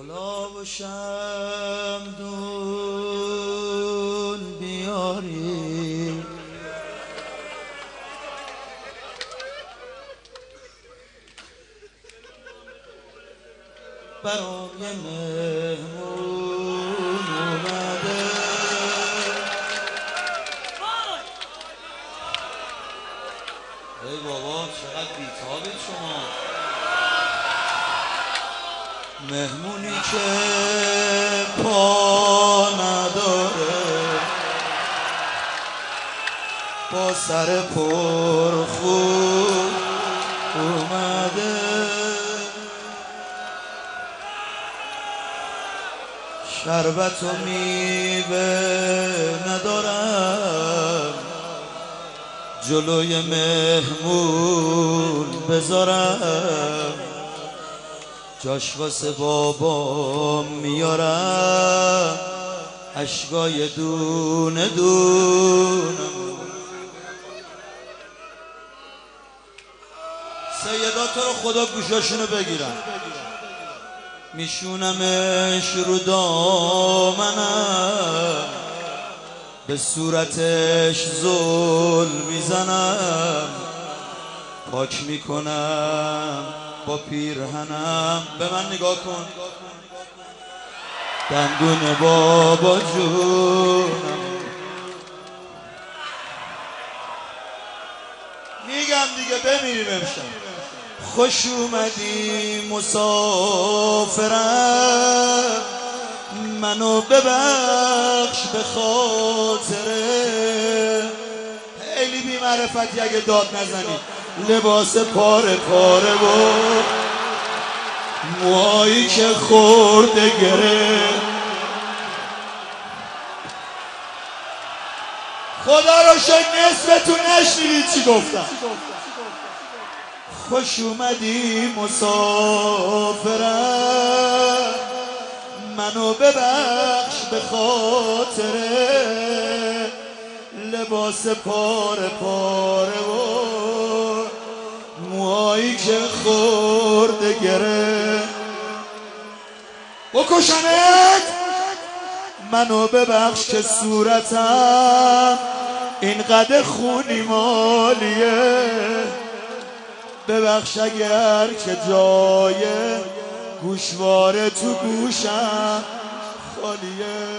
گلاب و شمدون بیاری برای مهمون اومده. ای بابا چقدر بی‌تابید شما. مهمونی که پا نداره با سر پرخون اومده. شربت و میوه ندارم جلوی مهمون بذارم، جاش واسه بابام میارم اشکای دونه دونه. سیدات رو خدا گوشاشونو بگیرن، میشونمش رو دامنم، به صورتش زل میزنم، پاک میکنم با پیرهنم. به من نگاه کن دندون بابا جونم. میگم دیگه بمیریم امشب. خوش اومدی مسافرم، منو ببخش به خاطره. خیلی بی معرفتی اگه داد نزنی. لباس پاره پاره و موهایی که خورده گره. خدا رو شکر نصفتون نشنیدید چی گفتم. خوش اومدی مسافرم، منو ببخش به خاطره. لباس پاره پاره و موهایی که خورده گره. بکشنت منو ببخش که صورتم اینقدر خونی مالیه. ببخش اگر که جای گوشواره تو گوشم خالیه.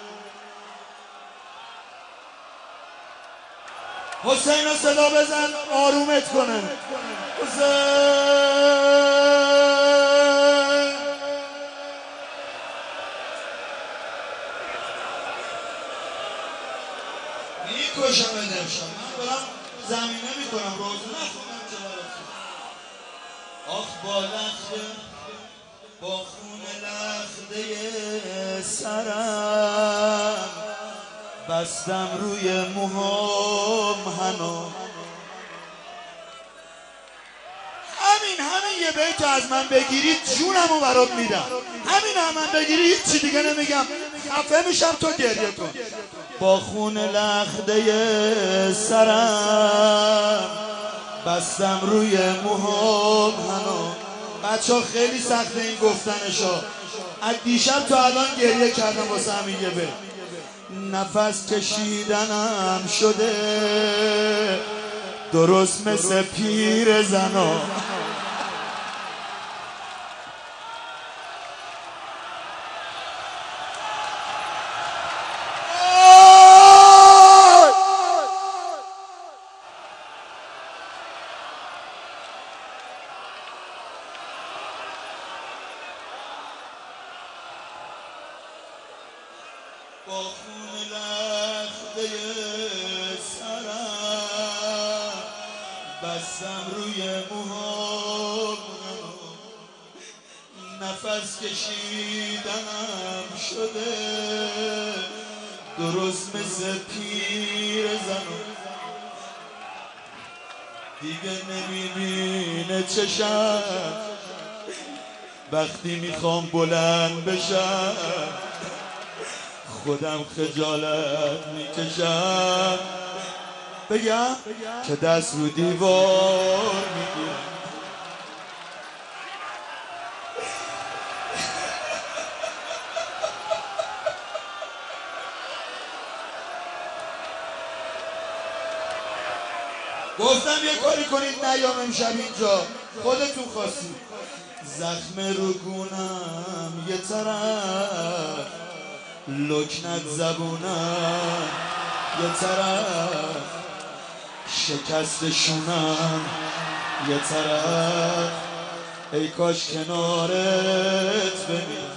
حسین رو صدا بزن آرومت کنه. حسین میکشم امشب. من برم زمینه میکنم روزه نخونم چه برسیم. آخ با لخته با خون لخته سرم، بستم روی موهام هنو. همین یه بیت از من بگیرید جونمو برات میدم. همین من بگیری هیچ چی دیگه نمیگم. خفه میشم تو گریه کن. با خون لخته سرم بستم روی موهام هنو. بچه ها خیلی سخته این گفتنشا. از دیشب تا الان گریه کردم واسه همین یه بیت. نفس کشیدنم شده درست مثل پیر زنا. با خون لخته سرم بستم روی موهام. نفس کشیدنم شده درست مثل پیر زنم. دیگه نمیبینه چشم وقتی میخوام بلند بشم. خودم خجالت میکشم بگم که دست رو دیوار میگیرم. گفتم یه کاری کنید نیام امشب اینجا، خودتون خواستید. زخم رو گونم یه طرف، لکنت زبونم یه طرف، شکست شونم یه طرف، ای کاش کنارت بمیرم.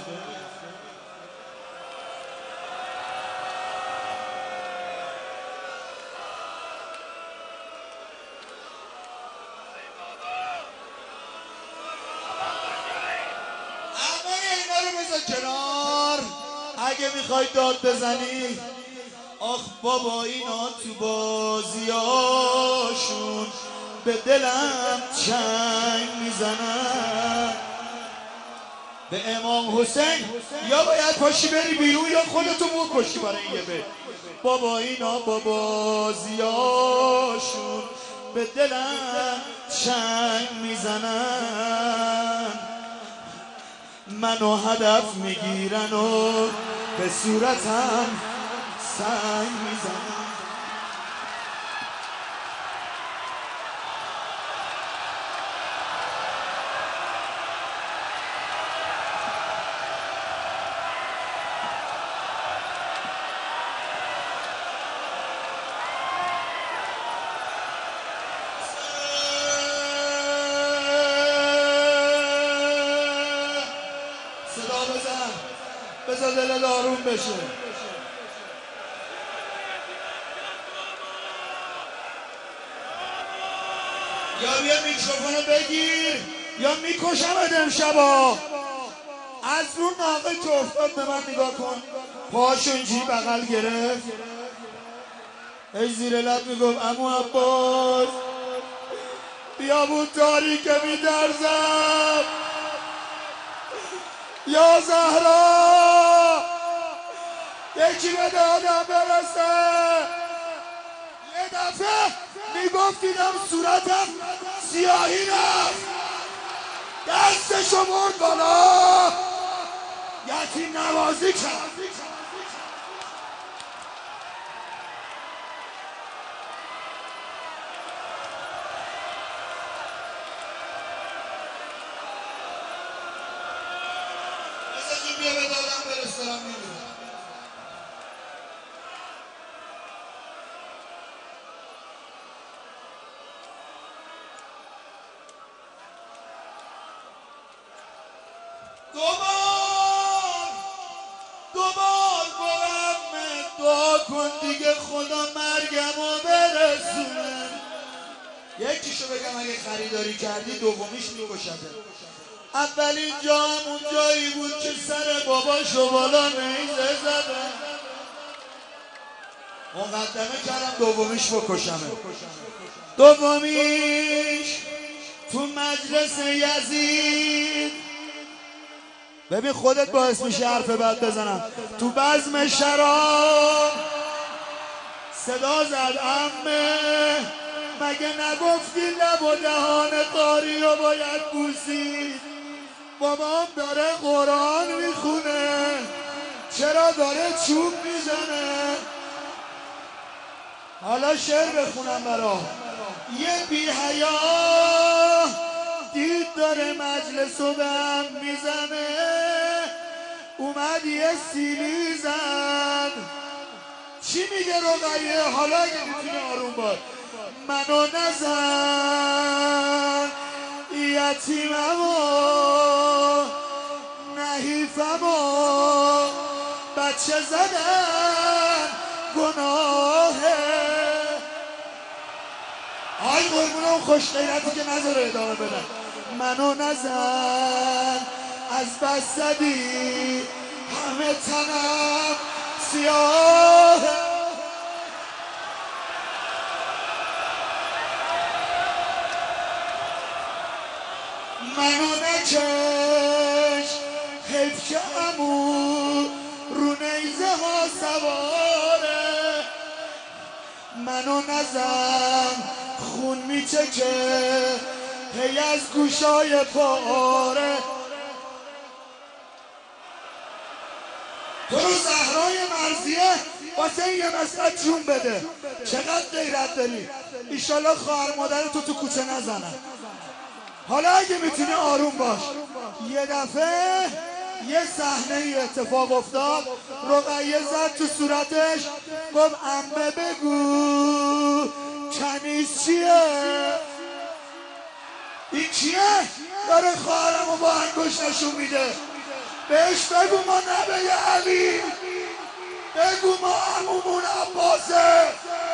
کنار اگه میخوای داد بزنی، آخ بابا اینا تو بازیاشون به دلم چنگ میزنن. به امام حسین یا باید پاشی بری بیرون یا خودتو بکشی برای این یه بیت. بابا اینا با بازیاشون به دلم چنگ میزنن، منو هدف میگیرن و به صورتم سنگ میزنن. بذار دل آروم بشه. یا بیا میکروفونو بگیر یا میکشمت امشبا. از رو ناقه که افتاد به من نگاه کن، پاشو اینجوری بغل گرفت، ای زیر لب میگفت عمو عباس بیابون تاریکه میدرزم، یا زهرا یکی به دادم برسه. یه دفعه میگفت دیدم صورتم سیاهی رفت، دستشو برد بالا، یتیم نوازی کرد. بیا به دادم برسه. دوبار برم دعا کن دیگه خدا مرگمو برسونه. یکیشو بگم اگه خریداری کردی دومیش میکشته. اولین جا همون جایی بود که سر باباشو بالا نیزه زدم، مقدمه کردم دومیش بکشمه. دومیش تو مجلس یزید، ببین خودت باعث میشه حرف بد بزنم، تو بزم شراب صدا زد عمه مگه نگفتی لب و دهان قاری رو باید بوسید؟ بابام داره قرآن میخونه چرا داره چوب میزنه؟ حالا شعر بخونم برا. یه بی حیا دید داره مجلس رو به هم میزنه، اومد یه سیلی زد. چی میگه رقیه؟ حالا اگه میتونی آروم باش. منو نزن یتیممو نحیفمو، بچه زدن گناهه. آی قربون اون خوش غیرتی که نذاره ادامه بدن. منو نزن از بس زدی همه تنم سیاه، منو نکش حیف که عمو رو نیزه ها سواره، منو نزن خون میچکه هی از گوشای پاره. تو رو زهرای مرزیه واسه این یه مسئله جون بده. چقدر غیرت داری. ایشالله خواهر مادر تو کوچه نزنن. حالا اگه میتونی آروم باش. یه دفعه یه صحنه اتفاق افتاد، رقیه زد تو صورتش گفت عمه بگو کنیز چیه؟ این چیه؟ داره خواهرمو با انگشت نشون میده. بهش بگو ما نبه علی، بگو ما عمومون عباسه.